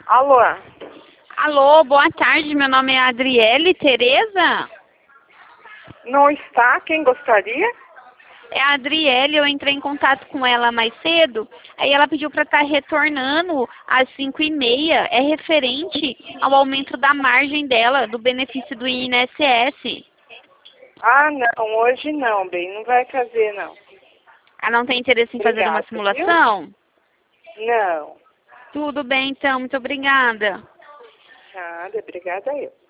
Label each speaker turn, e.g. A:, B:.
A: Alô?
B: Alô, boa tarde. Meu nome é Adriele Tereza.
A: Não está? Quem gostaria?
B: É a Adriele, eu entrei em contato com ela mais cedo. Aí ela pediu para estar retornando às 5h30. É referente ao aumento da margem dela, do benefício do INSS.
A: Ah, não. Hoje não, bem. Não vai fazer, não.
B: Ela não tem interesse em fazer uma
A: Obrigada, viu?
B: simulação?
A: Não.
B: Tudo bem, então. Muito obrigada.
A: Nada. Obrigada eu.